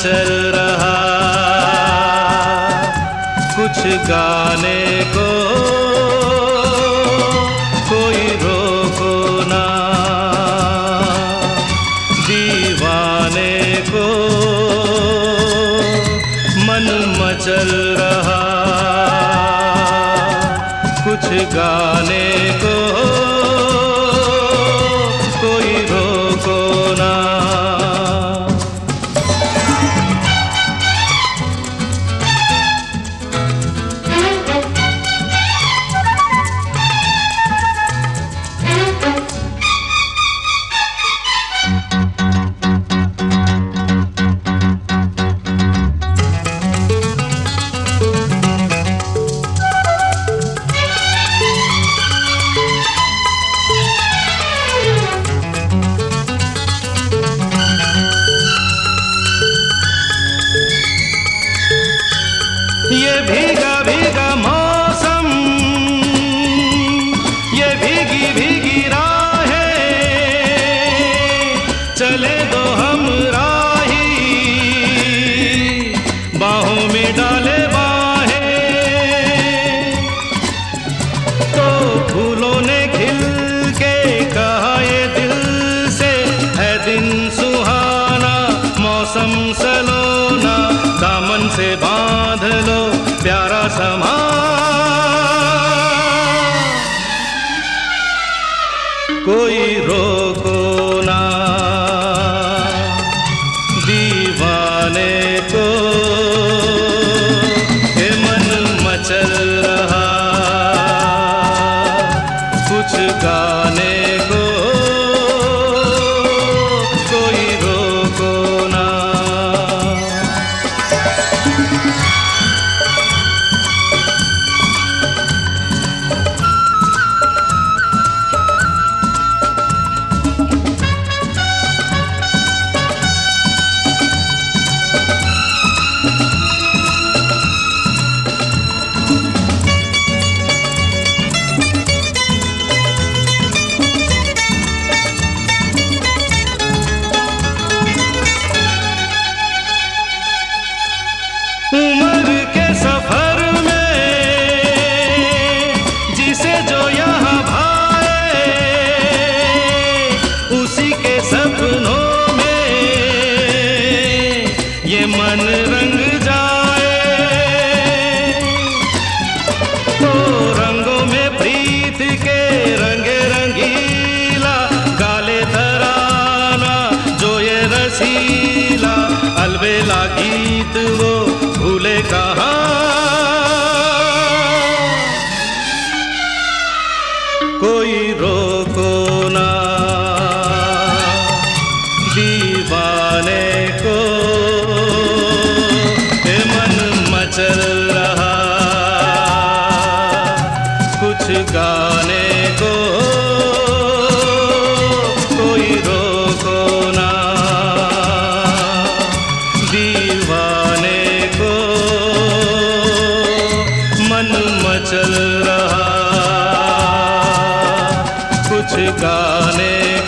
मचल रहा, कुछ गाने को कोई रोको ना, दीवाने को मन मचल रहा, कुछ गाने को कोई रोको ना। ये भीगा भीगा मौसम, ये भीगी भीगी राहें, चले दो हम राही, बाहों में डाले बाहें। तो फूलों ने खिल के कहा ये दिल से, है दिन सुहाना मौसम सलोना, दामन से बांध लो प्यारा समा, कोई रोको ना, दीवाने को ये मन मचल रहा, कुछ गाने को कोई रोको ना। उम्र के सफर में जिसे जो यहाँ भाए, उसी के सपनों में ये मन रंग जाए। तो रंगों में प्रीत के रंगे रंगीला, गाले तराना जो ये रसीला, अलबेला गीत वो भूले कहाँ, कोई रोको ना, दीवाने को ये मन मचल रहा, कुछ गाने को कोई रोको ना, दीवाने को मन मचल रहा, कुछ गाने